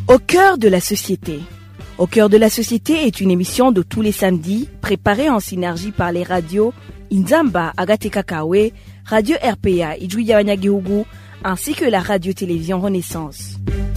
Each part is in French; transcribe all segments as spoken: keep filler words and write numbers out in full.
Au cœur de la société. Au cœur de la société est une émission de tous les samedis, préparée en synergie par les radios Inzamba, Agateka Kawe, Radio R P A, Idjouya Wanyagihugu, ainsi que la radio-télévision Renaissance.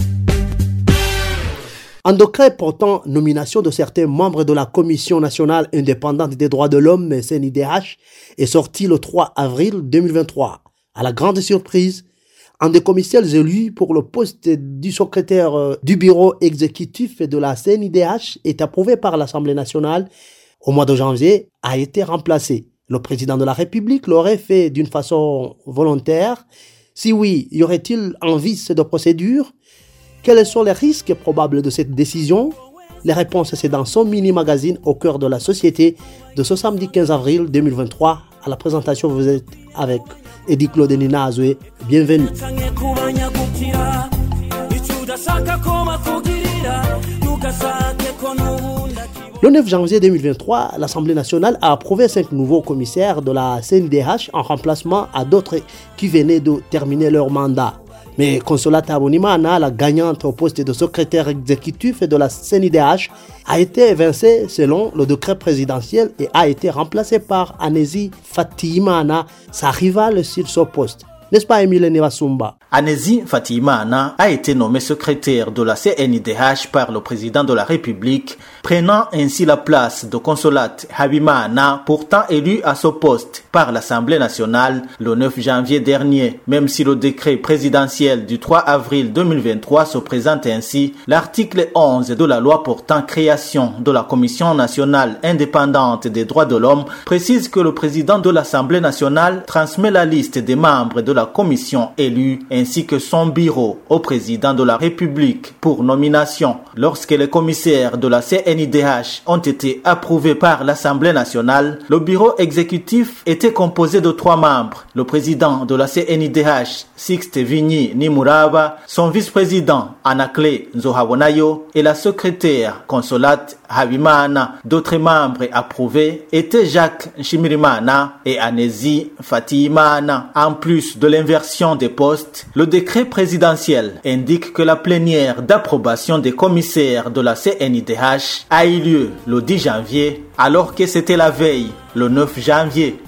Un décret portant nomination de certains membres de la Commission nationale indépendante des droits de l'homme, C N I D H, est sorti le trois avril deux mille vingt-trois. À la grande surprise, un des commissaires élus pour le poste du secrétaire du bureau exécutif de la C N I D H est approuvé par l'Assemblée nationale au mois de janvier, a été remplacé. Le président de la République l'aurait fait d'une façon volontaire. Si oui, y aurait-il un vice de procédure? Quels sont les risques probables de cette décision? Les réponses, c'est dans son mini-magazine Au cœur de la société de ce samedi quinze avril deux mille vingt-trois. À la présentation, vous êtes avec Eddie Claude Nina Azoué. Bienvenue. Le neuf janvier deux mille vingt-trois, l'Assemblée nationale a approuvé cinq nouveaux commissaires de la C N I D H en remplacement à d'autres qui venaient de terminer leur mandat. Mais Consolata Habonimana, la gagnante au poste de secrétaire exécutif de la C N I D H, a été évincée selon le décret présidentiel et a été remplacée par Anesi Fatimana, sa rivale sur ce poste. N'est-ce pas, Emile Nevasumba? Anesi Fatimana a été nommé secrétaire de la C N I D H par le président de la République, prenant ainsi la place de Consolate Habimana, pourtant élu à ce poste par l'Assemblée nationale le neuf janvier dernier. Même si le décret présidentiel du trois avril deux mille vingt-trois se présente ainsi, l'article onze de la loi portant création de la Commission nationale indépendante des droits de l'homme précise que le président de l'Assemblée nationale transmet la liste des membres de la commission élue ainsi que son bureau au président de la République pour nomination. Lorsque les commissaires de la C N I D H ont été approuvés par l'Assemblée nationale, le bureau exécutif était composé de trois membres. Le président de la C N I D H, Sixte Vigny Nimuraba, son vice-président, Anakle Nzohabonayo, et la secrétaire Consolate Habimana. D'autres membres approuvés étaient Jacques Nshimirimana et Anesi Fatimana. En plus de l'inversion des postes, le décret présidentiel indique que la plénière d'approbation des commissaires de la C N I D H a eu lieu le dix janvier, alors que c'était la veille, le neuf janvier.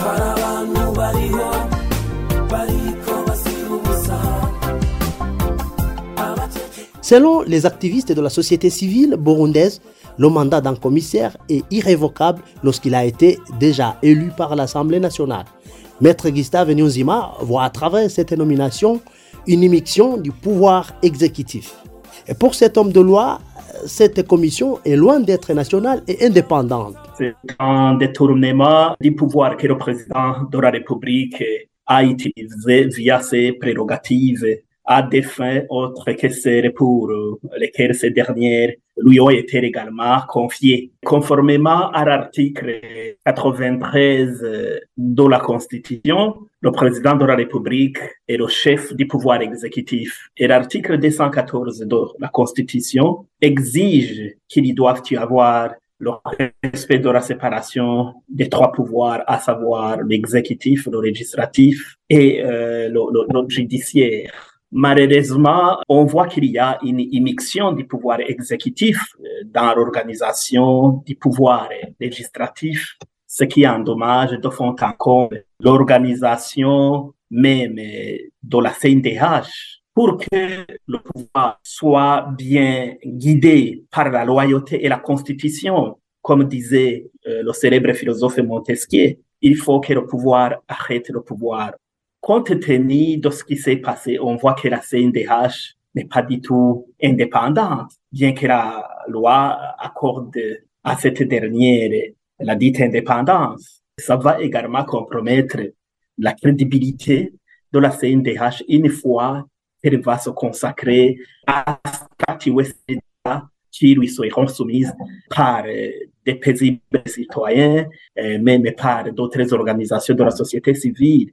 Selon les activistes de la société civile burundaise, le mandat d'un commissaire est irrévocable lorsqu'il a été déjà élu par l'Assemblée nationale. Maître Gustave Nyonzima voit à travers cette nomination une immixtion du pouvoir exécutif. Et pour cet homme de loi, cette commission est loin d'être nationale et indépendante. C'est un détournement du pouvoir que le président de la République a utilisé via ses prérogatives à des fins autres que celles pour lesquelles ces dernières lui ont été également confiées. Conformément à l'article quatre-vingt-treize de la Constitution, le président de la République est le chef du pouvoir exécutif. Et l'article deux cent quatorze de la Constitution exige qu'il doit y avoir le respect de la séparation des trois pouvoirs, à savoir l'exécutif, le législatif et euh, le, le, le judiciaire. Malheureusement, on voit qu'il y a une immixtion du pouvoir exécutif dans l'organisation du pouvoir législatif, ce qui endommage de fond en comble l'organisation même de la C N D H. Pour que le pouvoir soit bien guidé par la loyauté et la Constitution, comme disait euh, le célèbre philosophe Montesquieu, il faut que le pouvoir arrête le pouvoir. Compte tenu de ce qui s'est passé, on voit que la C N D H n'est pas du tout indépendante, bien que la loi accorde à cette dernière la dite indépendance. Ça va également compromettre la crédibilité de la C N D H une fois qu'elle va se consacrer à statuer ces débats qui lui seront soumises par des paisibles citoyens, même par d'autres organisations de la société civile.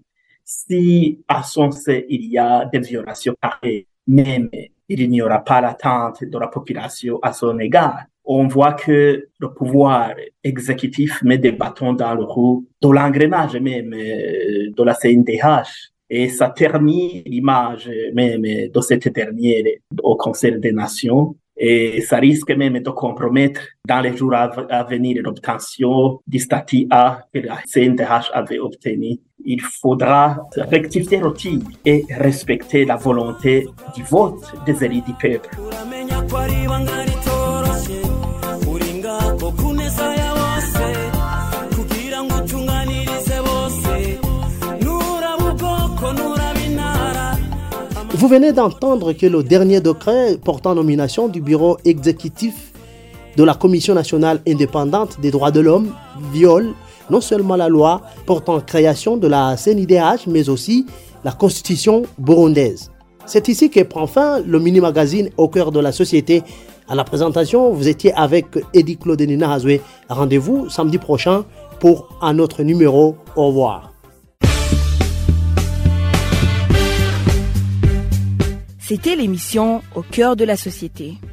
Si à son sein il y a des violations pareilles, même il n'y aura pas l'attente de la population à son égard. On voit que le pouvoir exécutif met des bâtons dans le roue de l'engrenage même de la C N D H. et ça termine l'image même de cette dernière au Conseil des Nations. Et ça risque même de compromettre dans les jours à venir l'obtention du statut A que la C N D H avait obtenu. Il faudra rectifier le tir et respecter la volonté du vote des élus du peuple. Vous venez d'entendre que le dernier décret portant nomination du bureau exécutif de la Commission nationale indépendante des droits de l'homme viole non seulement la loi portant création de la C N I D H, mais aussi la constitution burundaise. C'est ici que prend fin le mini-magazine Au cœur de la société. À la présentation, vous étiez avec Eddie Claude Nina Hazoué. Rendez-vous samedi prochain pour un autre numéro. Au revoir. C'était l'émission Au cœur de la société.